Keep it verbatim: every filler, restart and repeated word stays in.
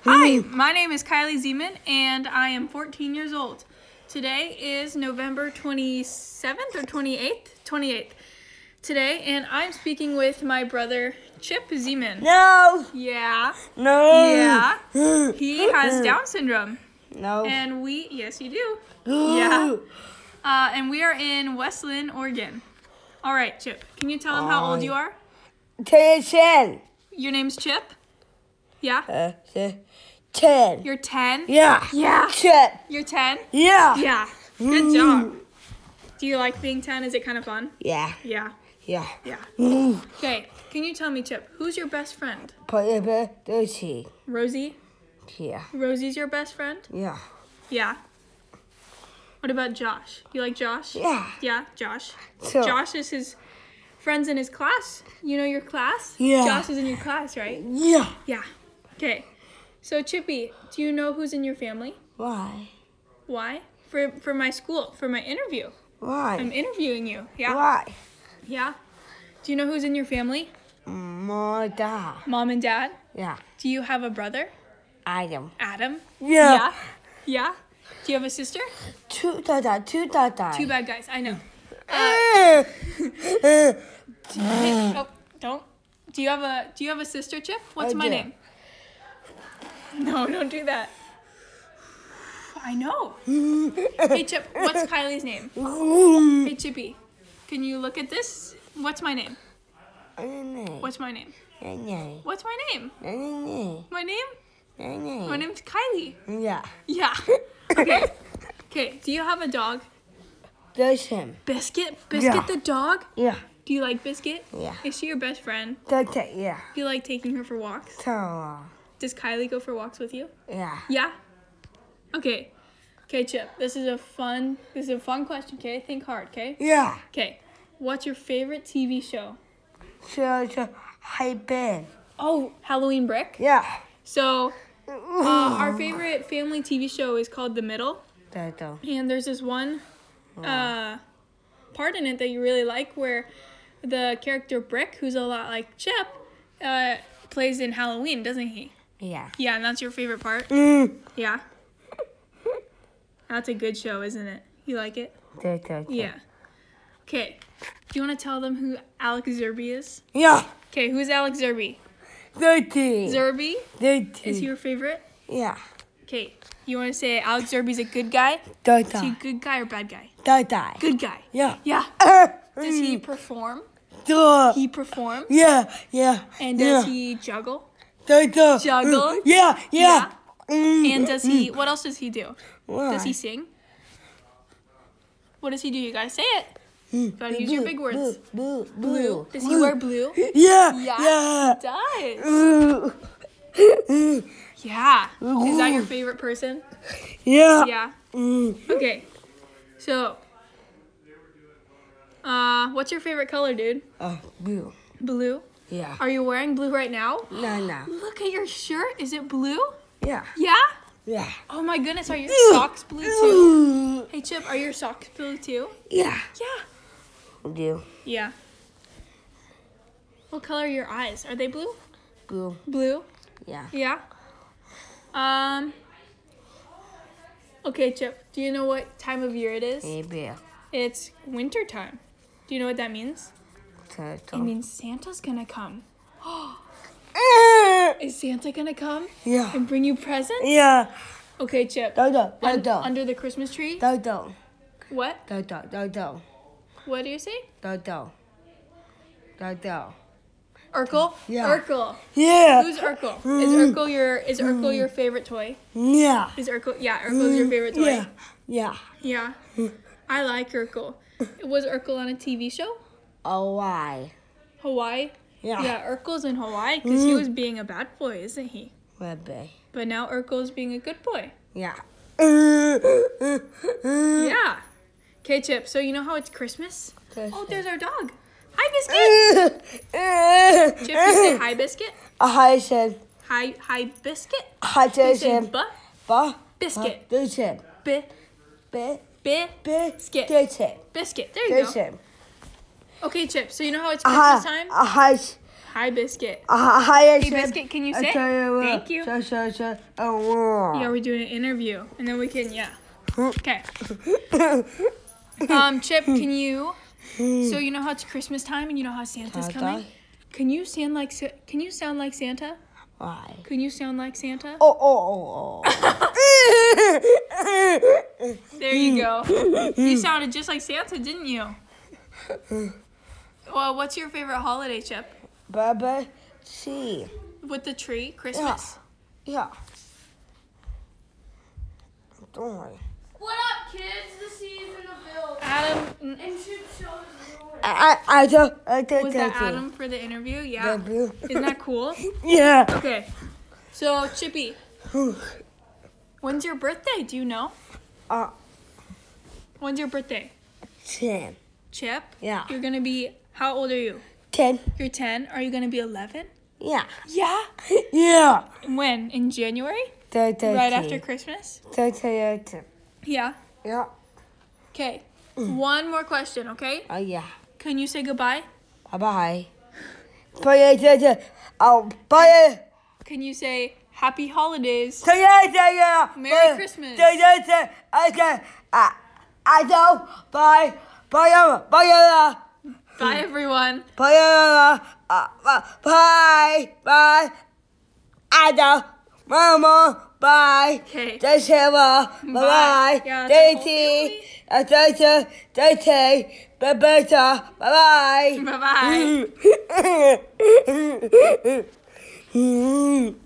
Hi, my name is Kylie Zeman, and I am fourteen years old. Today is November twenty-seventh or twenty-eighth? twenty-eighth. Today, and I'm speaking with my brother, Chip Zeman. No. Yeah. No. Yeah. He has Down syndrome. No. And we, yes, you do. Yeah. Uh, and we are in Westland, Oregon. All right, Chip, can you tell him how old you are? Ten. Your name's Chip? Yeah? Uh, ten. You're ten? Yeah. Yeah. Ten. You're ten? Yeah. Yeah. Good job. Do you like being ten? Is it kind of fun? Yeah. Yeah. Yeah. Yeah. Mm. Okay, can you tell me, Chip, who's your best friend? Papa, Lucy. Rosie? Yeah. Rosie's your best friend? Yeah. Yeah. What about Josh? You like Josh? Yeah. Yeah, Josh. So, Josh is his friends in his class. You know your class? Yeah. Josh is in your class, right? Yeah. Yeah. Okay. So, Chippy, do you know who's in your family? Why? Why? For for my school, for my interview. Why? I'm interviewing you. Yeah? Why? Yeah. Do you know who's in your family? My dad. Mom and dad? Yeah. Do you have a brother? Adam. Adam? Yeah. Yeah? Yeah? Do you have a sister? Two dada. Two dada. Two bad guys, I know. Uh, Hey, oh, don't. Do you have a Do you have a sister, Chip? What's I my do. name? No, don't do that. I know. Hey, Chip, what's Kylie's name? Hey, Chippy, can you look at this? What's my name? What's my name? What's my name? My name? My name's Kylie. Yeah. Yeah. Okay. Okay. Do you have a dog? There's him. Biscuit? Biscuit Yeah. the dog? Yeah. Do you like Biscuit? Yeah. Is she your best friend? That's it. Yeah. Do you like taking her for walks? So, Does Kylie go for walks with you? yeah. Yeah? Okay. Okay, Chip. This is a fun this is a fun question, okay? Think hard, okay? Yeah. Okay. What's your favorite T V show? So, so, hi, Ben. Oh, Halloween Brick? Yeah. So uh, our favorite family T V show is called The Middle. That's And there's this one uh, part in it that you really like where the character Brick, who's a lot like Chip, uh, plays in Halloween, doesn't he? Yeah. Yeah, and that's your favorite part? Mm. Yeah. That's a good show, isn't it? You like it? That's it. Yeah. Okay. Do you want to tell them who Alex Zerby is? Yeah. Okay, who's Alex Zerby? Thirty. Zerby? Thirty. Is he your favorite? Yeah. Okay. You want to say Alex Zerby's a good guy? Dada. Is he a good guy or bad guy? Dada. Good guy. Yeah. Yeah. Uh, Does he perform? Duh. He performs? Yeah. Yeah. And does yeah. he juggle? Dada. Juggle? Yeah. Yeah. Mm. And does he, what else does he do? Why? Does he sing? What does he do? You gotta say it. You gotta use your big words. Blue. Blue. Blue. Does he wear blue? Yeah. Yeah. Yeah. He does. Ooh. Yeah. Is that your favorite person? Yeah. Yeah. Mm. Okay. So, uh, what's your favorite color, dude? Oh, blue. Blue. Yeah. Are you wearing blue right now? No, no. Look at your shirt. Is it blue? Yeah. Yeah? Yeah. Oh my goodness, are your socks blue too? Ooh. Hey Chip, are your socks blue too? Yeah. Yeah. Blue. Yeah. What color are your eyes? Are they blue? Blue. Blue? Yeah. Yeah. Um. Okay, Chip, do you know what time of year it is? Maybe. It's winter time. Do you know what that means? Turtle. It means Santa's gonna come. Uh, Is Santa gonna come yeah. and bring you presents? Yeah. Okay, Chip. Dodo. Un- Dodo. under the Christmas tree? Dodo. What? Dodo. Dodo. What do you say? Dodo. Dodo. Urkel? Yeah. Urkel. Yeah. Who's Urkel? Is Urkel your is Urkel your favorite toy? Yeah. Is Urkel yeah, Urkel's your favorite toy? Yeah. Yeah. Yeah. I like Urkel. Was Urkel on a T V show? Oh, why? Hawaii? Yeah. Yeah, Urkel's in Hawaii because he was being a bad boy, isn't he? Maybe. But now Urkel's being a good boy. Yeah. Yeah. Okay, Chip, so you know how it's Christmas? Oh, there's our dog. Hi, Biscuit. Chip, you say hi, Biscuit? I said, Hi, hi, Biscuit? I You say said, buh? ba, Biscuit. There's him. Bi, Bi, bi, biscuit. Biscuit. There's him. Biscuit. There you There's go. him. Okay, Chip, so you know how it's I, Christmas time? I, Hi, Biscuit. Uh, hi, Hey, Biscuit, can you sit? Thank you. So, so, so, oh, Yeah, we're doing an interview, and then we can, yeah. Okay. Um, Chip, can you? So you know how it's Christmas time, and you know how Santa's Santa? coming. Can you sound like Sa- Can you sound like Santa? Why? Can you sound like Santa? Oh, oh, oh, oh. There you go. You sounded just like Santa, didn't you? Well, what's your favorite holiday, Chip? Baba, see. With the tree, Christmas. Yeah. Don't worry. What up, kids? This is in the build. Adam, n- And Chip shows ruin. I, I don't, I don't was think that it. Adam for the interview? Yeah. The blue. Isn't that cool? Yeah. Okay. So, Chippy, when's your birthday? Do you know? Uh, When's your birthday? ten. Chip? Yeah. You're gonna be, how old are you? Ten. You're ten. Are you gonna be eleven? Yeah. Yeah. Yeah. When? In January? Thirty. Right after Christmas? Thirty. Yeah. Yeah. Okay. One more question, okay? Oh, yeah. Can you say goodbye? Bye-bye. Bye. Oh, bye. Can you say happy holidays? Merry Christmas. Okay. I, I know. Bye. Bye. Bye. Bye, everyone. Bye. Uh, bye. Bye. I know. Mama. Bye. Okay. Just have a bye. Yeah, Daisy. A daisy. Daisy. Bye. Bye. Bye-bye. Bye.